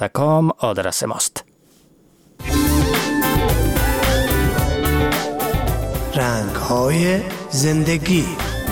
@gmail.com آدرس ماست. رنگ‌های زندگی.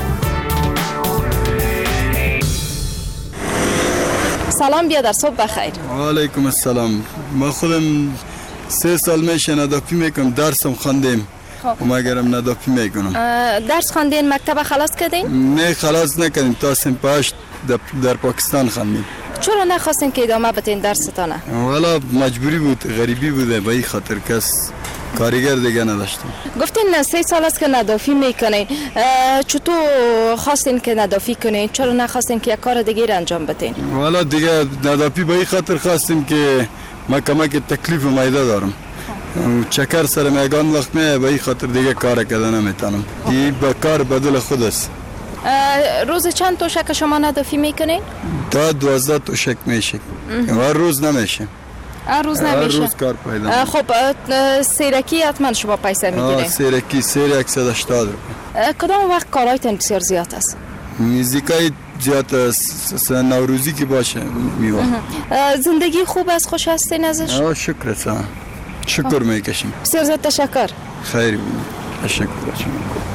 سلام بیادر، صبح بخیر. و علیکم السلام. ما خودم 3 سال میشه ندافی میکنم، درسم خواندیم و مگرم ندافی میکنم. درس خواندین، مکتب خلاص کردین؟ نه خلاص نکردیم، تا صنف 8 در پاکستان خواندیم. چرا نخواستین که ادامه بدین درستانه؟ والا مجبوری بود، غریبی بوده، به این خاطر کس کارگر دیگه نداشتیم. گفتین 3 سال است که ندافی میکنین، چطور خواستین که ندافی کنین؟ چرا نخواستین که یک کار دیگه انجام بدین؟ والا دیگه ندافی به این خاطر خواستیم که ما کمک تکلیف معده دارم، چکر سر میگان وقت به این خاطر دیگه کار کردن نمیتونم. این به کار بدل خود است. روز چند تشک شما ندافی میکنین؟ تا 12 تشک میشه، هر روز نمیشه. روز نمیشه؟ هر روز کار پیدا. خب سیرکی حتما شما پیسه میگیرین؟ سیرکی 180 روپیه. کدام وقت کارایتان بسیار زیاد است؟ موزیکای زیاد است، نوروزی که باشه میوه. زندگی خوب است، خوش هستین ازش؟ شکر است، شکر میکشیم. بسیار زیاد تشکر. خیلی بود، تشکر باشم.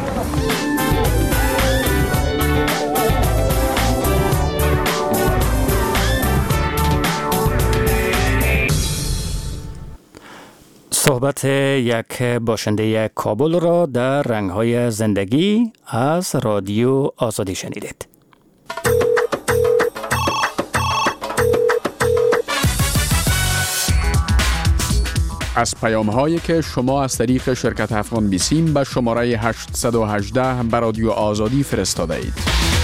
صحبت یک باشنده کابل را در رنگ‌های زندگی از رادیو آزادی شنیدید. از پیام‌هایی که شما از طریق شرکت افغان بیسیم به شماره 818 به رادیو آزادی فرستاده اید.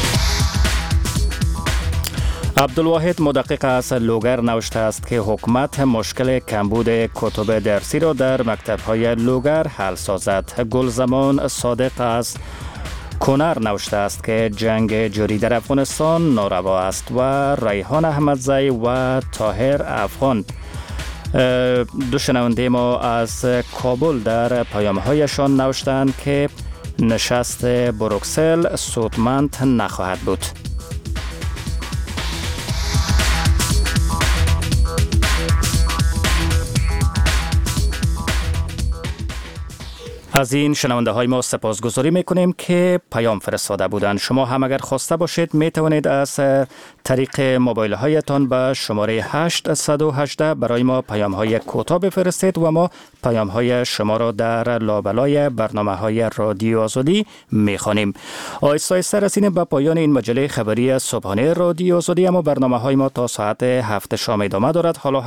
عبدالواحد مدقق از لوگر نوشته است که حکومت مشکل کمبود کتب درسی را در مکتب‌های لوگر حل سازد. گلزمان صادق از کنر نوشته است که جنگ جاری در افغانستان ناروا است و ریحان احمدزی و طاهر افغان دو شنونده ما از کابل در پیام‌هایشان نوشتند که نشست بروکسل سودمند نخواهد بود. از این شنونده های ما سپاسگزاری میکنیم که پیام فرستاده بودند. شما هم اگر خواسته باشید می توانید از طریق موبایل هایتان به شماره 818 برای ما پیام های کوتاه بفرستید و ما پیام های شما را در لابلای برنامه های رادیو آزادی میخوانیم. آهسته آهسته رسیدیم به پایان این مجله خبری صبحانه رادیو آزادی، اما برنامه های ما تا ساعت 7 شام ادامه دارد. حالا